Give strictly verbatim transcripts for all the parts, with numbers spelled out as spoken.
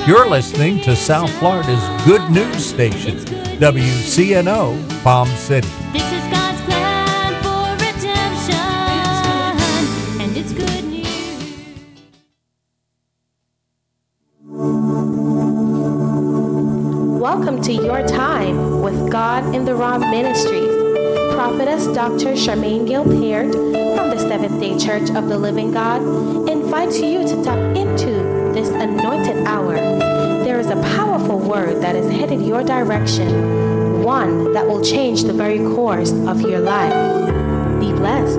You're listening to South Florida's good news station, W C N O Palm City. This is God's plan for redemption, and it's good news. Welcome to Your Time with God in the Raw Ministries. Prophetess Doctor Charmaine Gilpert from the Seventh-day Church of the Living God invites you to tap into this anointed hour. There is a powerful word that is headed your direction, one that will change the very course of your life. Be blessed.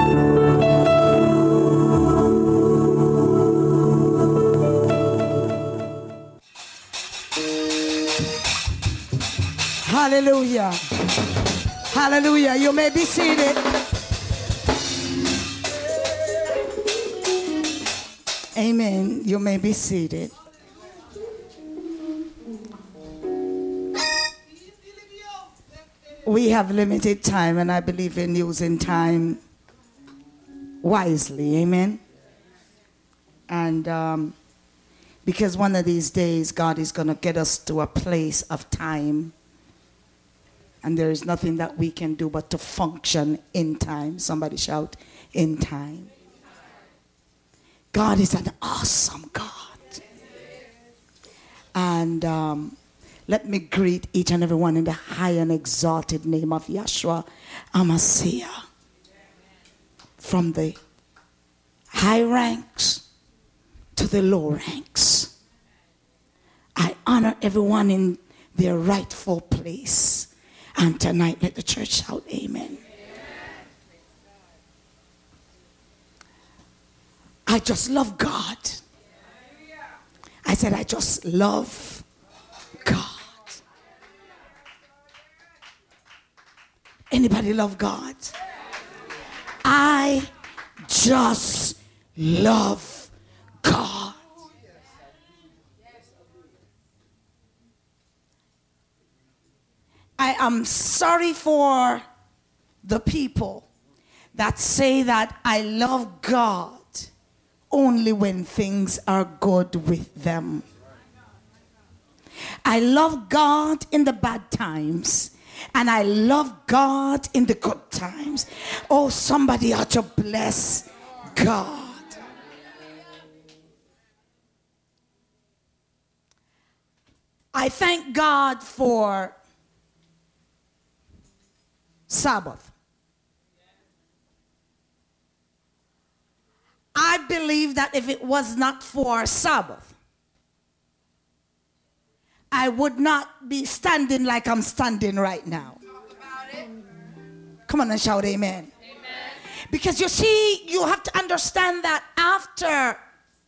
Hallelujah. Hallelujah. You may be seated. Amen. You may be seated. We have limited time, and I believe in using time wisely. Amen. And um, because one of these days, God is going to get us to a place of time. And there is nothing that we can do but to function in time. Somebody shout, in time. God is an awesome God. And um, let me greet each and every one in the high and exalted name of Yeshua HaMashiach. From the high ranks to the low ranks. I honor everyone in their rightful place. And tonight, let the church shout amen. I just love God. I said, I just love God. Anybody love God? I just love God. I am sorry for the people that say that I love God only when things are good with them. I love God in the bad times, and I love God in the good times. Oh, somebody ought to bless God. I thank God for Sabbath. I believe that if it was not for Sabbath, I would not be standing like I'm standing right now. Come on and shout amen. Amen. Because you see, you have to understand that after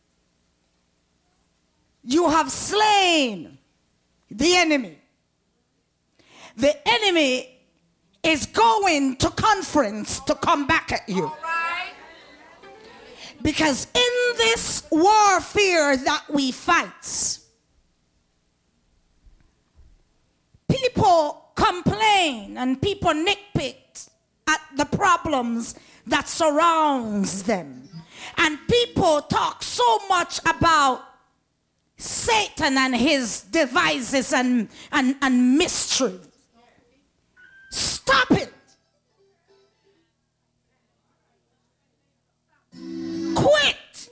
you have slain the enemy, the enemy is going to conference to come back at you. Because in this warfare that we fight, people complain and people nitpick at the problems that surrounds them. And people talk so much about Satan and his devices and, and, and mystery. Stop it. Quit.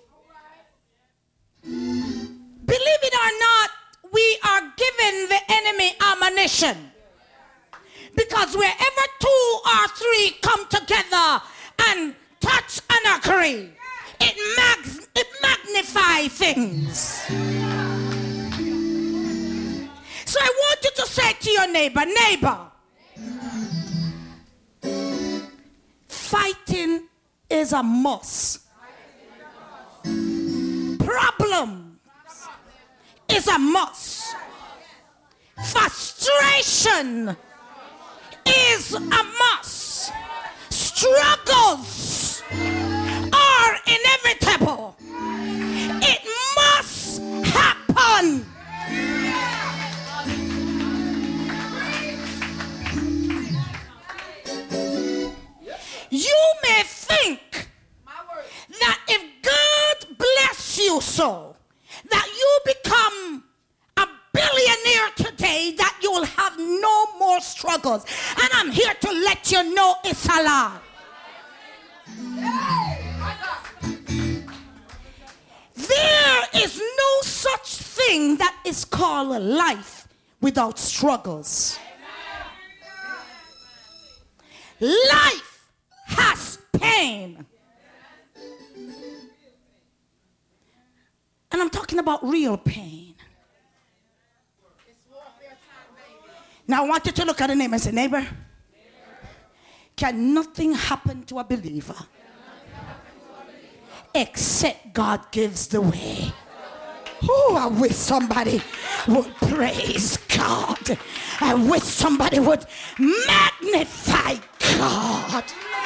Believe it or not, we are giving the enemy ammunition. Because wherever two or three come together and touch and agree, it, mags, it magnifies things. So I want you to say to your neighbor, neighbor, fighting is a must. Problem is a must. Frustration is a must. Struggles are inevitable. It must happen. You may think that if God bless you so, that you become struggles. And I'm here to let you know it's a lie. There is no such thing that is called life without struggles. Life has pain. And I'm talking about real pain. Now I want you to look at the neighbor and say, neighbor, can nothing happen to a believer except God gives the way? Oh, I wish somebody would praise God. I wish somebody would magnify God.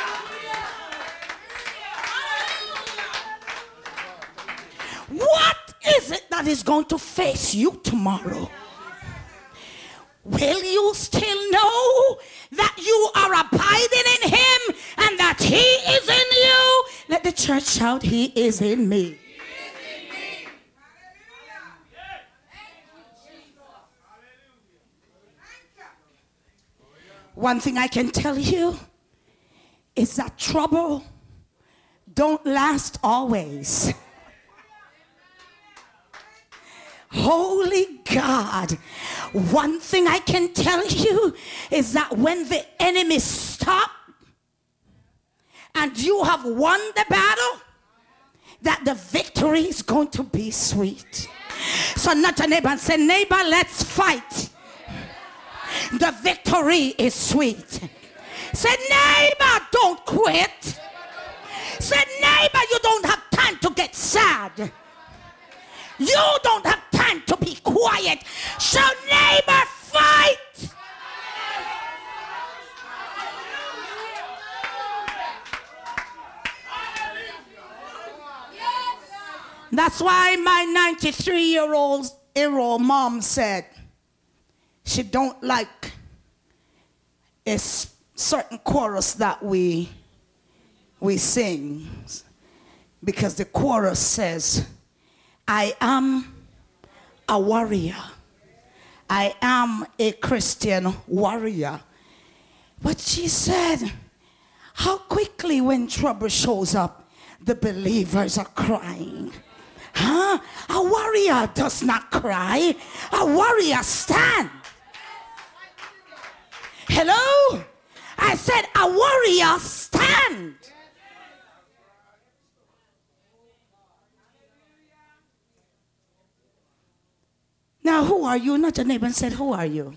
What is it that is going to face you tomorrow? Will you still know that you are abiding in him and that he is in you? Let the church shout, he is in me. One thing I can tell you is that trouble don't last always. Holy God, one thing I can tell you is that when the enemy stops and you have won the battle, that the victory is going to be sweet. So nudge your neighbor and say, neighbor, let's fight. The victory is sweet. Say, neighbor, don't quit. Say, neighbor, you don't have time to get sad. You don't have time to be quiet. So neighbor, fight. That's why my ninety-three-year-old year old mom said she don't like a certain chorus that we we sing, because the chorus says, I am a warrior. I am a Christian warrior. But she said, how quickly when trouble shows up, the believers are crying. Huh? A warrior does not cry. A warrior stands. Hello? I said a warrior stand. Now, who are you? Not your neighbor and said, who are you?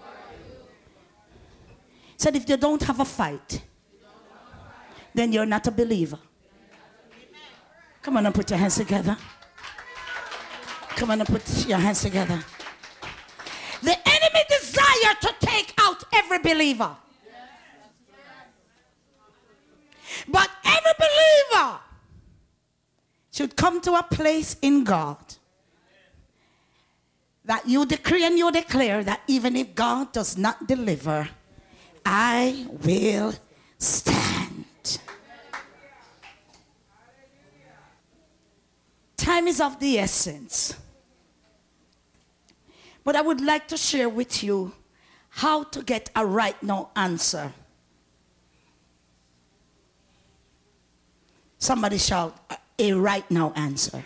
Said, if you don't have a fight, then you're not a believer. Come on and put your hands together. Come on and put your hands together. The enemy desire to take out every believer. But every believer should come to a place in God that you decree and you declare that even if God does not deliver, I will stand. Time is of the essence. But I would like to share with you how to get a right now answer. Somebody shout, a right now answer.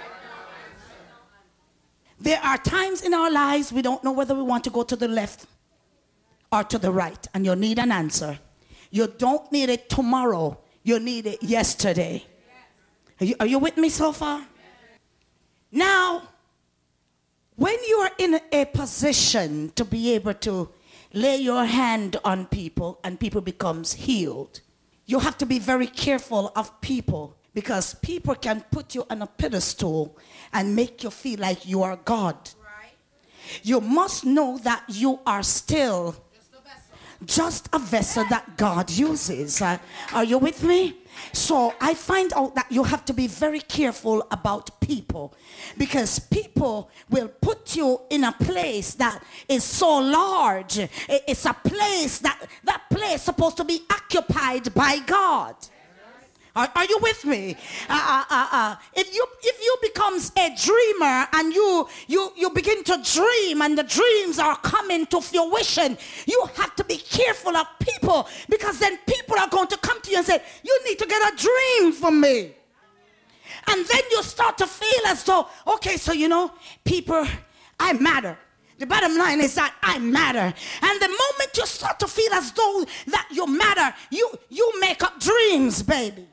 There are times in our lives we don't know whether we want to go to the left or to the right, and you need an answer. You don't need it tomorrow. You need it yesterday. Are you, are you with me so far? Now, when you are in a position to be able to lay your hand on people and people becomes healed, you have to be very careful of people, because people can put you on a pedestal and make you feel like you are God. Right. You must know that you are still just a vessel that God uses. Uh, are you with me? So I find out that you have to be very careful about people, because people will put you in a place that is so large. It's a place that that place is supposed to be occupied by God. Are, are you with me? Uh, uh, uh, uh. If you if you becomes a dreamer and you you you begin to dream and the dreams are coming to fruition, you have to be careful of people, because then people are going to come to you and say, you need to get a dream from me. And then you start to feel as though, okay, so you know, people, I matter. The bottom line is that I matter. And the moment you start to feel as though that you matter, you, you make up dreams, baby.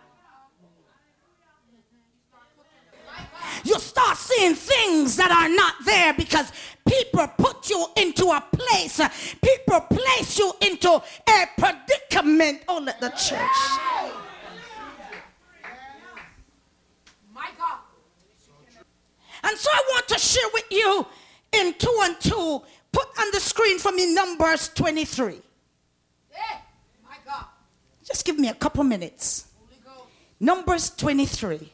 You start seeing things that are not there because people put you into a place. People place you into a predicament. Oh, let the church. My God. And so I want to share with you in two and two. Put on the screen for me Numbers twenty-three. Yeah, my God. Just give me a couple minutes. Numbers twenty-three.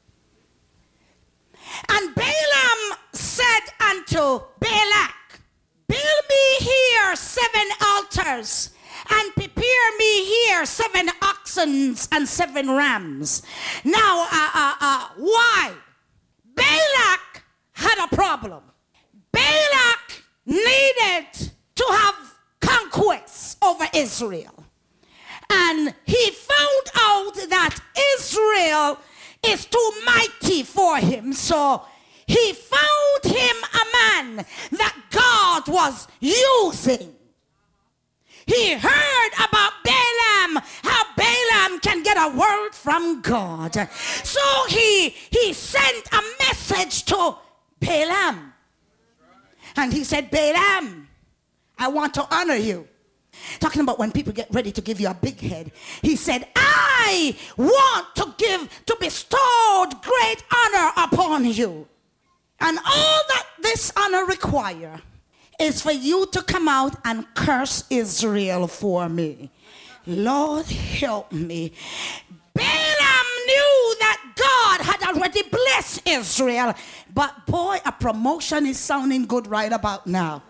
And Balaam said unto Balak, build me here seven altars, and prepare me here seven oxen and seven rams. Now, uh, uh, uh, why? Balak had a problem. Balak needed to have conquest over Israel. And he found out that Israel is too mighty for him. So he found him a man that God was using. He heard about Balaam, how Balaam can get a word from God. So he, he sent a message to Balaam. And he said, Balaam, I want to honor you. Talking about when people get ready to give you a big head. He said, I want to give, to bestow great honor upon you. And all that this honor require is for you to come out and curse Israel for me. Lord, help me. Balaam knew that God had already blessed Israel. But boy, a promotion is sounding good right about now.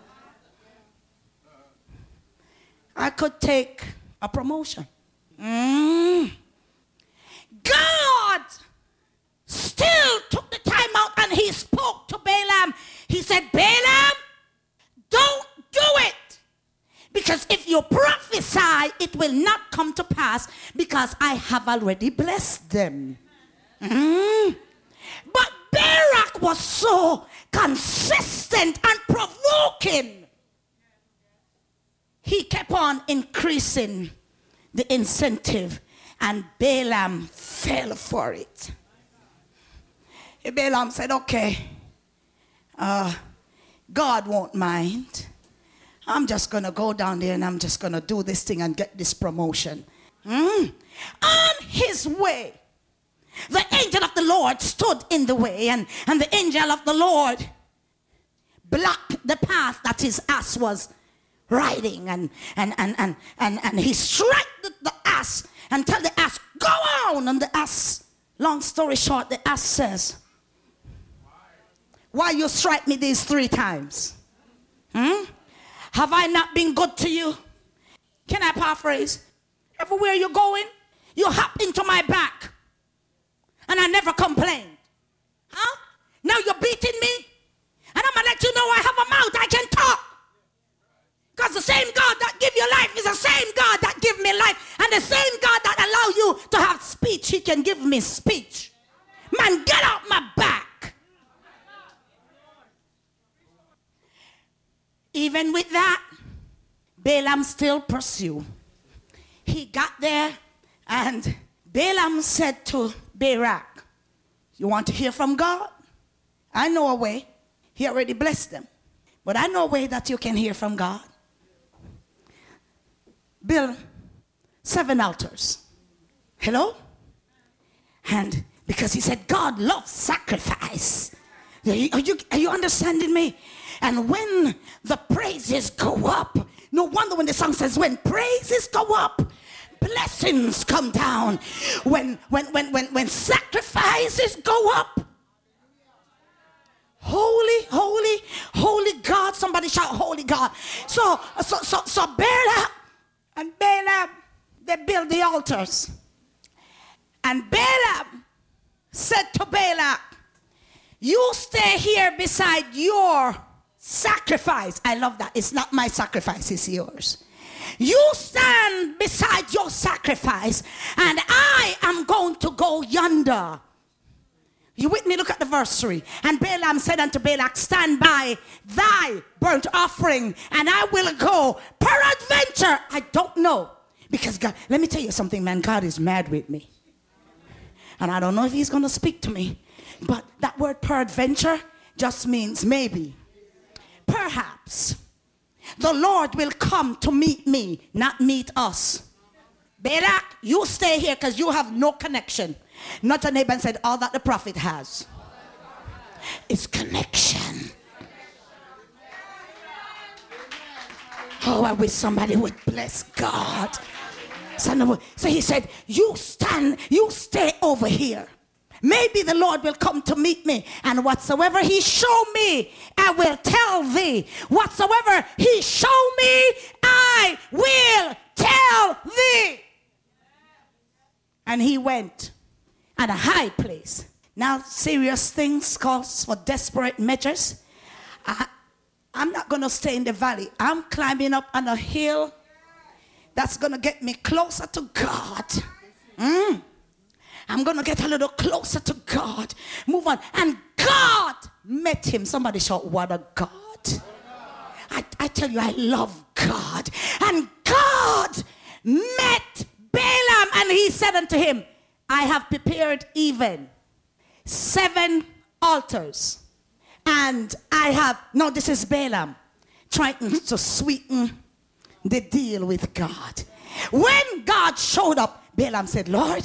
I could take a promotion. Mm. God still took the time out and he spoke to Balaam. He said, Balaam, don't do it. Because if you prophesy, it will not come to pass because I have already blessed them. Mm. But Barak was so consistent and provoking. He kept on increasing the incentive, and Balaam fell for it. Balaam said, okay, uh, God won't mind. I'm just going to go down there and I'm just going to do this thing and get this promotion. Mm. On his way, the angel of the Lord stood in the way, and, and the angel of the Lord blocked the path that his ass was riding, and and and and and, and he struck the, the ass and tell the ass, go on. And the ass, long story short, the ass says, why you strike me these three times? Hmm? Have I not been good to you? Can I paraphrase? Everywhere you're going, you hop into my back, and I never complained. Huh? Now you're beating me, and I'm gonna let you know I have a mouth, I can talk. Because the same God that give you life is the same God that give me life. And the same God that allow you to have speech, he can give me speech. Man, get out my back. Even with that, Balaam still pursue. He got there, and Balaam said to Barak, you want to hear from God? I know a way. He already blessed them. But I know a way that you can hear from God. Build seven altars. Hello? And because he said God loves sacrifice. Are you, are you understanding me? And when the praises go up, no wonder when the song says when praises go up, blessings come down. When when when when when sacrifices go up, holy, holy, holy God. Somebody shout holy God. So so so so Balaam and Balaam, they build the altars. And Balaam said to Balak, you stay here beside your sacrifice. I love that. It's not my sacrifice, it's yours. You stand beside your sacrifice, and I am going to go yonder. You with me? Look at the verse three. And Balaam said unto Balak, stand by thy burnt offering, and I will go. Peradventure, I don't know. Because God, let me tell you something, man. God is mad with me. And I don't know if he's going to speak to me. But that word peradventure just means maybe. Perhaps. The Lord will come to meet me, not meet us. Balak, you stay here because you have no connection. Not a neighbor and said, all that the prophet has is connection. Oh, I wish somebody would bless God. So he said, you stand, you stay over here. Maybe the Lord will come to meet me, and whatsoever he show me, I will tell thee. Whatsoever he show me, I will tell thee. And he went at a high place. Now, serious things calls for desperate measures. I, I'm not going to stay in the valley. I'm climbing up on a hill that's going to get me closer to God. Mm. I'm going to get a little closer to God. Move on. And God met him. Somebody shout, what a God. I, I tell you, I love God. And God met Balaam, and he said unto him, I have prepared even seven altars. And I have, no, this is Balaam trying to sweeten the deal with God. When God showed up, Balaam said, Lord,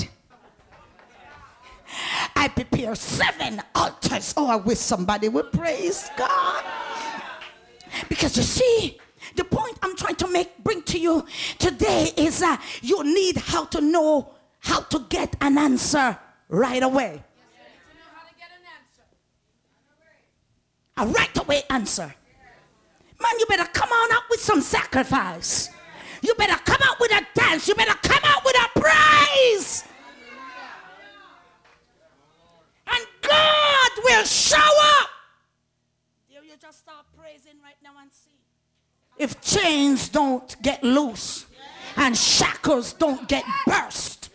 I prepare seven altars. Oh, I wish somebody would praise God. Because you see, the point I'm trying to make, bring to you today is that uh, you need how to know how to get an answer right away. A right away answer. Man, you better come on up with some sacrifice. You better come out with a dance. You better come out with a praise. And God will show up. There you just start praising right now and see. If chains don't get loose and shackles don't get burst.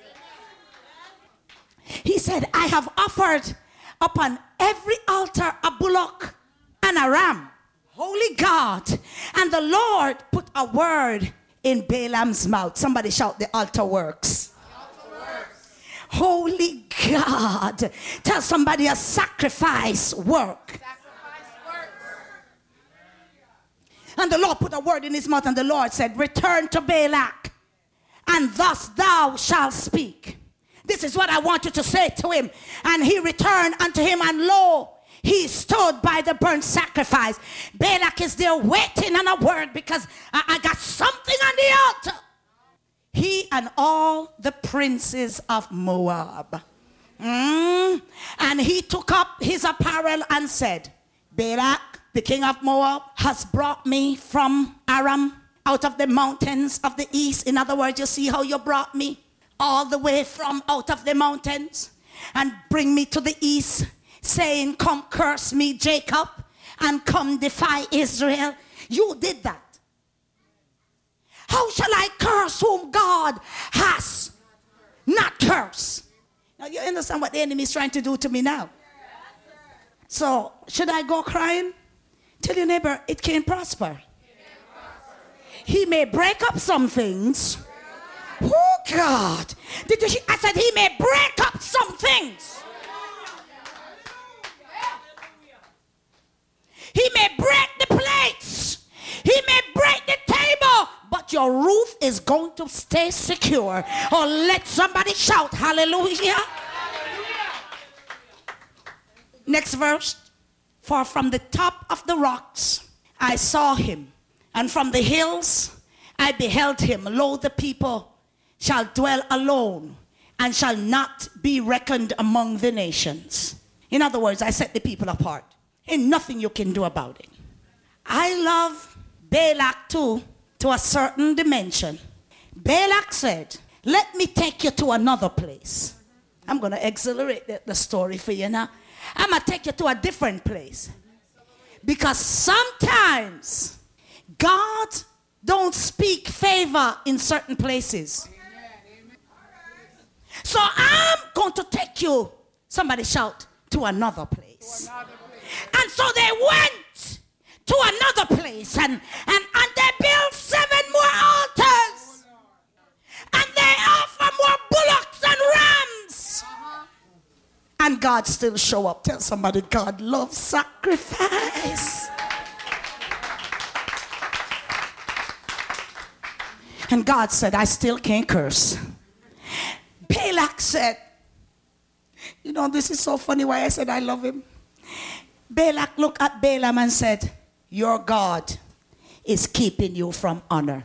He said, I have offered upon every altar a bullock and a ram. Holy God. And the Lord put a word in Balaam's mouth. Somebody shout, the altar works. The altar works. Holy God. Tell somebody a sacrifice work. Sacrifice works. And the Lord put a word in his mouth, and the Lord said, return to Balak, and thus thou shalt speak. This is what I want you to say to him. And he returned unto him, and lo, he stood by the burnt sacrifice. Balak is there waiting on a word, because I, I got something on the altar. He and all the princes of Moab. Mm. And he took up his apparel and said, Balak, the king of Moab, has brought me from Aram, out of the mountains of the east. In other words, you see how you brought me all the way from out of the mountains and bring me to the east, saying, come curse me, Jacob, and come defy Israel. You did that. How shall I curse whom God has not cursed? Now you understand what the enemy is trying to do to me now. So should I go crying? Tell your neighbor, it can't prosper. He may break up some things. Oh God. Did you hear? I said he may break up some things. He may break the plates. He may break the table. But your roof is going to stay secure. Or let somebody shout hallelujah. Hallelujah. Next verse. For from the top of the rocks I saw him, and from the hills I beheld him. Lo, the people shall dwell alone, and shall not be reckoned among the nations. In other words, I set the people apart. Ain't nothing you can do about it. I love Balak too, to a certain dimension. Balak said, let me take you to another place. I'm going to accelerate the, the story for you now. I'm going to take you to a different place. Because sometimes God don't speak favor in certain places. So I'm going to take you, somebody shout, to another place. And so they went to another place and, and, and they built seven more altars. And they offer more bullocks and rams. And God still show up. Tell somebody, God loves sacrifice. And God said, I still can't curse. Balak said, you know, this is so funny why I said I love him. Balak looked at Balaam and said, your God is keeping you from honor.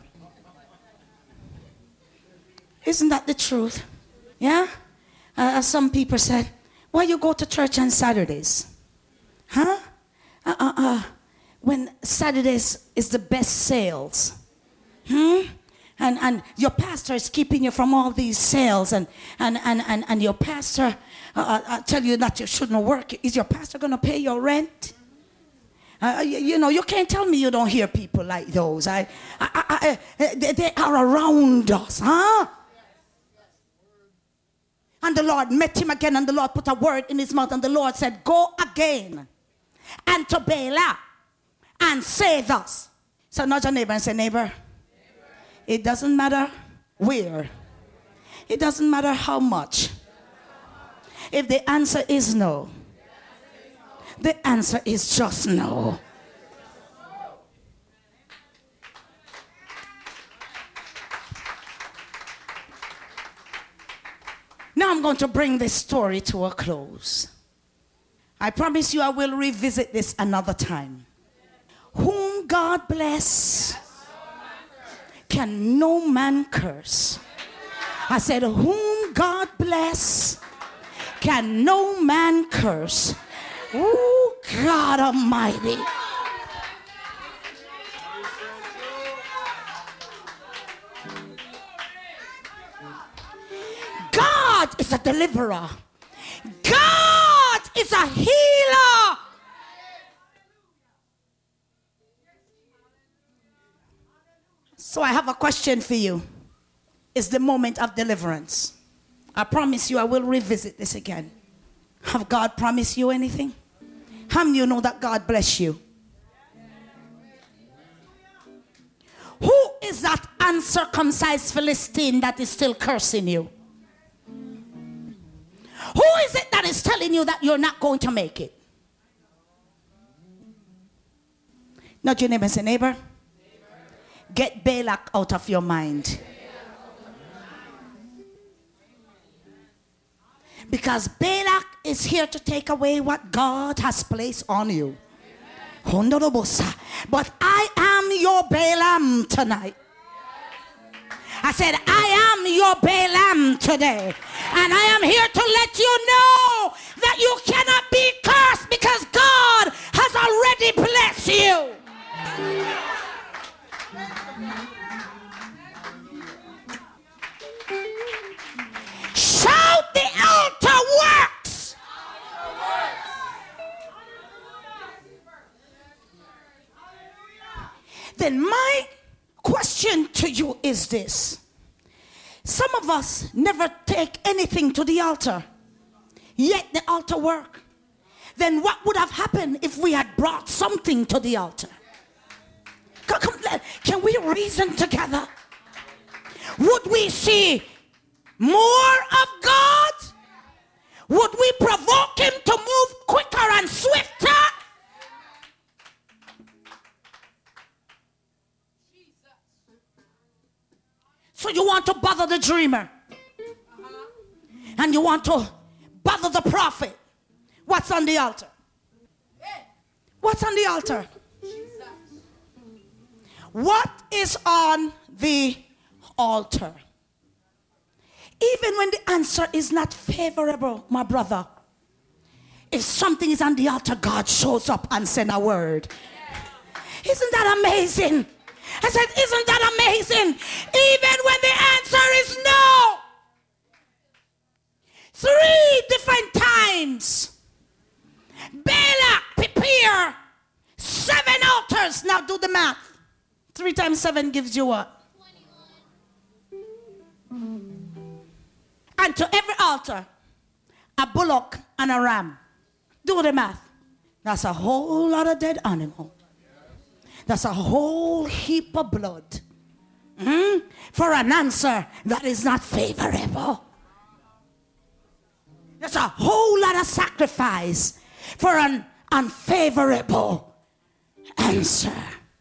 Isn't that the truth? Yeah? Uh, some people said, why you go to church on Saturdays? Huh? Uh, uh, uh, when Saturdays is the best sales. Hmm? And, and your pastor is keeping you from all these sales. And, and, and, and, and your pastor uh, uh, tell you that you shouldn't work. Is your pastor going to pay your rent? Uh, you, you know, you can't tell me you don't hear people like those. I, I, I, I, they, they are around us, huh? And the Lord met him again, and the Lord put a word in his mouth, and the Lord said, go again and to Bala and say thus. So nudge your neighbor and say, neighbor, neighbor, it doesn't matter where. It doesn't matter how much. If the answer is no, the answer is just no. Now I'm going to bring this story to a close. I promise you I will revisit this another time. Whom God bless, can no man curse. I said, whom God bless, can no man curse. Oh, God Almighty. God is a deliverer. God is a healer. So I have a question for you. It's the moment of deliverance. I promise you I will revisit this again. Have God promised you anything? How many of you know that God bless you? Who is that uncircumcised Philistine that is still cursing you? Who is it that is telling you that you're not going to make it? Not your neighbor, say, neighbor, get Balak out of your mind. Because Balak is here to take away what God has placed on you. But I am your Balaam tonight. I said, I am your Balaam today. And I am here to let you know that you cannot be cursed because God has already blessed you. Shout, the altar works. Then my question to you is this. Some of us never take anything to the altar, yet the altar work. Then what would have happened if we had brought something to the altar? Come, come, can we reason together? Would we see more of God? Would we provoke him to move quicker and swifter? So you want to bother the dreamer, and you want to bother the prophet. What's on the altar? What's on the altar? What is on the altar? Even when the answer is not favorable, my brother, if something is on the altar, God shows up and sends a word. Isn't that amazing? I said, isn't that amazing? Even when the answer is no. Three three times seven gives you what? And to every altar, a bullock and a ram. Do the math. That's a whole lot of dead animal. That's a whole heap of blood. Mm-hmm. For an answer that is not favorable. That's a whole lot of sacrifice for an unfavorable answer.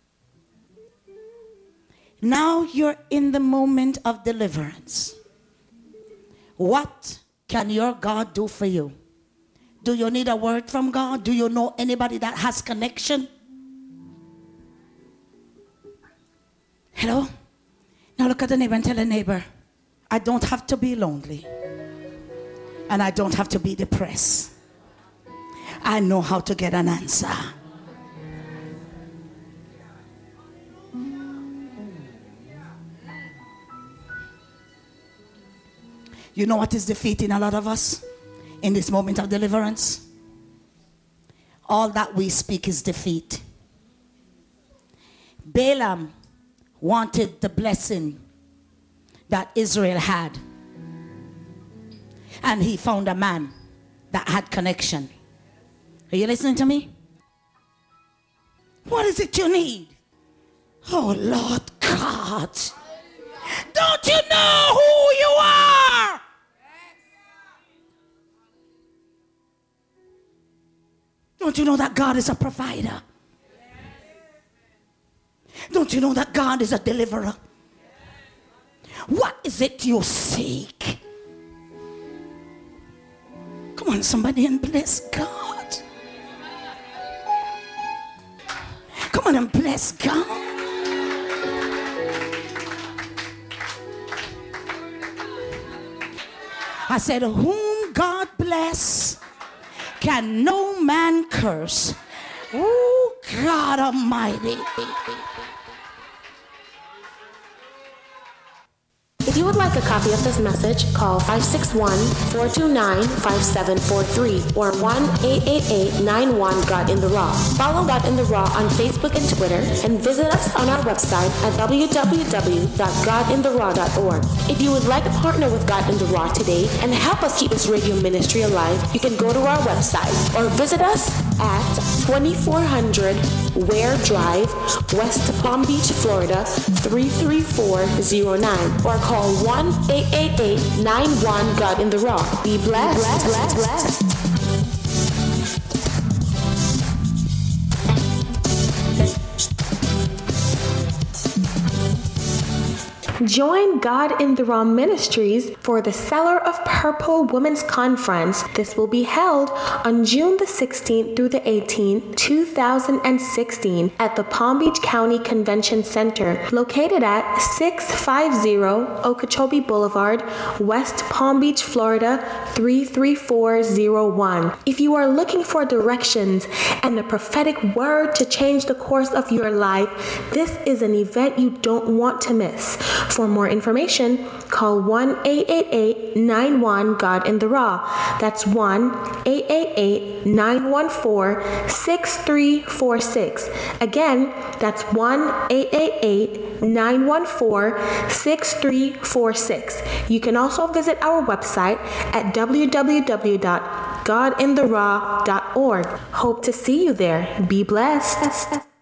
Now you're in the moment of deliverance. What can your God do for you? Do you need a word from God? Do you know anybody that has connection? Hello? Now look at the neighbor and tell the neighbor, I don't have to be lonely. And I don't have to be depressed. I know how to get an answer. You know what is defeating a lot of us in this moment of deliverance? All that we speak is defeat. Balaam wanted the blessing that Israel had. And he found a man that had connection. Are you listening to me? What is it you need? Oh, Lord God. Don't you know who you are? Don't you know that God is a provider? Don't you know that God is a deliverer? What is it you seek? Come on, somebody, and bless God. Come on and bless God. I said, whom God bless, can no man curse. Oh, God Almighty. If you would like a copy of this message, call five six one, four two nine, five seven four three or one eight eight eight, nine one, God in the Raw. Follow God in the Raw on Facebook and Twitter, and visit us on our website at w w w dot god in the raw dot org. If you would like to partner with God in the Raw today and help us keep this radio ministry alive, you can go to our website or visit us at twenty-four hundred Ware Drive, West Palm Beach, Florida, three three four zero nine, or call one eight eight eight, nine one, God in the Raw. Be blessed, blessed, blessed, blessed. Join God in the Raw Ministries for the Seller of Purple Women's Conference. This will be held on June the sixteenth through the eighteenth, two thousand sixteen at the Palm Beach County Convention Center, located at six fifty Okeechobee Boulevard, West Palm Beach, Florida, three three four zero one. If you are looking for directions and a prophetic word to change the course of your life, this is an event you don't want to miss. For more information, call one eight eight eight, nine one, God in the Raw. That's one eight eight eight, nine one four, six three four six. Again, that's one eight eight eight, nine one four, six three four six. You can also visit our website at w w w dot god in the raw dot org. Hope to see you there. Be blessed.